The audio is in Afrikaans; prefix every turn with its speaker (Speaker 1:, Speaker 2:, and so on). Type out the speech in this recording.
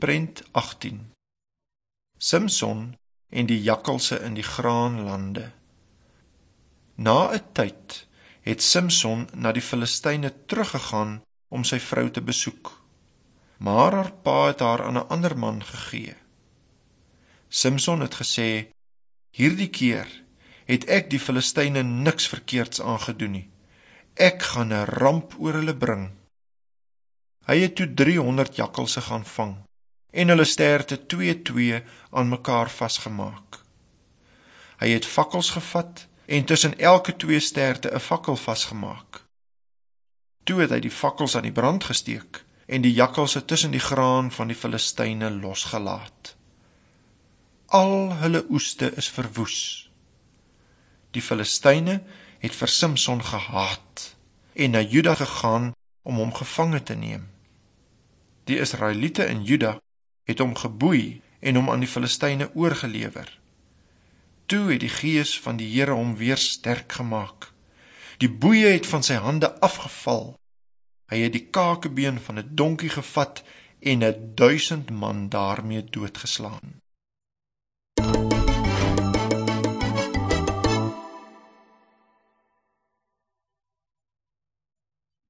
Speaker 1: Prent 18. Simson en die jakkalse in die graanlande. Na 'n tyd het Simson na die Filistyne teruggegaan om sy vrou te besoek, maar haar pa het haar aan 'n ander man gegee. Simson het gesê, hierdie keer het ek die Filistyne niks verkeerds aangedoen nie. Ek gaan 'n ramp oor hulle bring. Hy het toe 300 jakkalse gaan vang en hulle sterte 2-2 aan mekaar vasgemaak. Hy het fakkels gevat en tussen elke 2 sterte 'n fakkel vasgemaak. Toe het hy die fakkels aan die brand gesteek en die jakkalse tussen die graan van die Filistyne losgelaat. Al hulle oeste is verwoes. Die Filistyne het vir Simson gehaat en na Juda gegaan om hom gevange te neem. Die Israeliete in Juda het hom geboei en hom aan die Filistyne oorgelewer. Toe het die gees van die Here hom weer sterk gemaak. Die boeie het van sy hande afgeval. Hy het die kakebeen van 'n donkie gevat en 1000 man daarmee doodgeslaan.